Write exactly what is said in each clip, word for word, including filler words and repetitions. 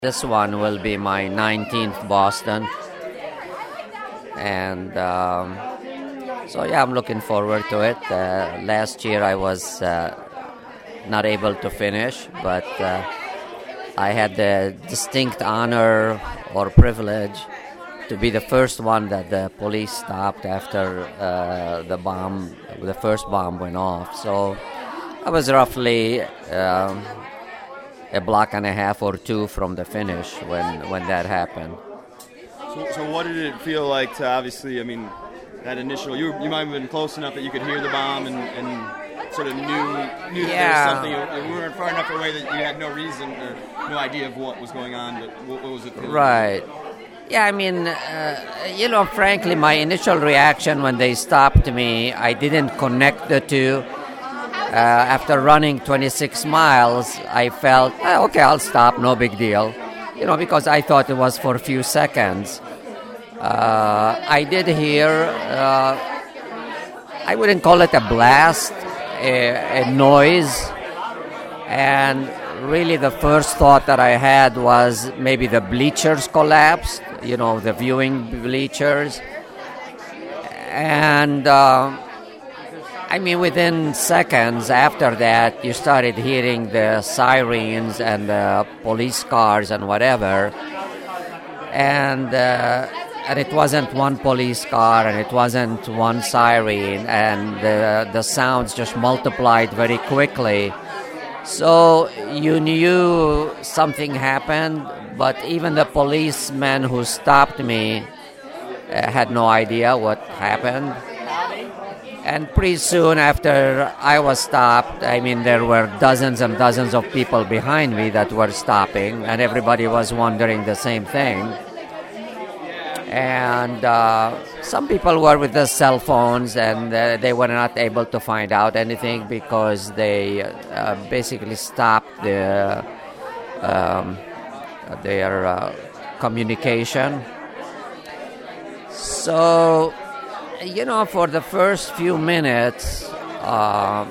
This one will be my nineteenth Boston, and um, so yeah, I'm looking forward to it. Uh, last year I was uh, not able to finish, but uh, I had the distinct honor or privilege to be the first one that the police stopped after uh, the bomb, the first bomb went off. So I was roughly um, a block and a half or two from the finish when, when that happened. So, so what did it feel like to obviously, I mean, that initial, you you might have been close enough that you could hear the bomb and, and sort of knew, knew that Yeah. there was something, you weren't far enough away that you had no reason or no idea of what was going on, but what, what was it feeling? Right. Yeah, I mean, uh, you know, frankly, my initial reaction when they stopped me, I didn't connect the two. Uh, after running twenty-six miles, I felt, ah, okay, I'll stop, no big deal. You know, because I thought it was for a few seconds. Uh, I did hear, uh, I wouldn't call it a blast, a, a noise. And really the first thought that I had was maybe the bleachers collapsed, you know, the viewing bleachers. And uh, I mean, within seconds after that, you started hearing the sirens and the police cars and whatever. And uh, and it wasn't one police car and it wasn't one siren, and the, the sounds just multiplied very quickly. So you knew something happened, but even the policemen who stopped me uh, had no idea what happened. And pretty soon after I was stopped, I mean, there were dozens and dozens of people behind me that were stopping, and everybody was wondering the same thing. And uh, some people were with their cell phones, and uh, they were not able to find out anything because they uh, basically stopped the, um, their uh, communication. So, you know, for the first few minutes, uh,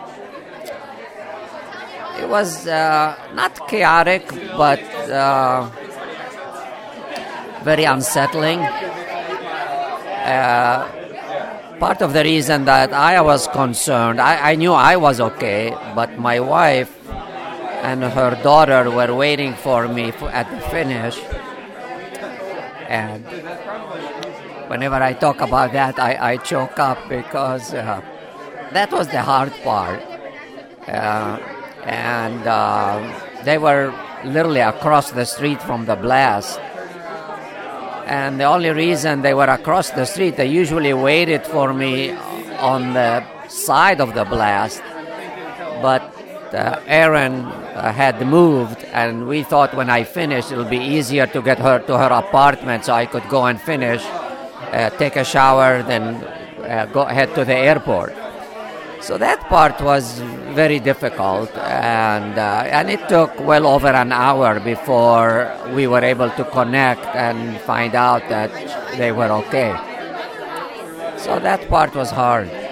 it was uh, not chaotic, but uh, very unsettling. Uh, part of the reason that I was concerned, I, I knew I was okay, but my wife and her daughter were waiting for me for, at the finish. And whenever I talk about that, I, I choke up because uh, that was the hard part. Uh, and uh, they were literally across the street from the blast. And the only reason they were across the street, they usually waited for me on the side of the blast. But uh, Erin uh, had moved, and we thought when I finished, it would be easier to get her to her apartment so I could go and finish. Uh, take a shower, then uh, go head to the airport. So that part was very difficult, and uh, and it took well over an hour before we were able to connect and find out that they were okay. So that part was hard.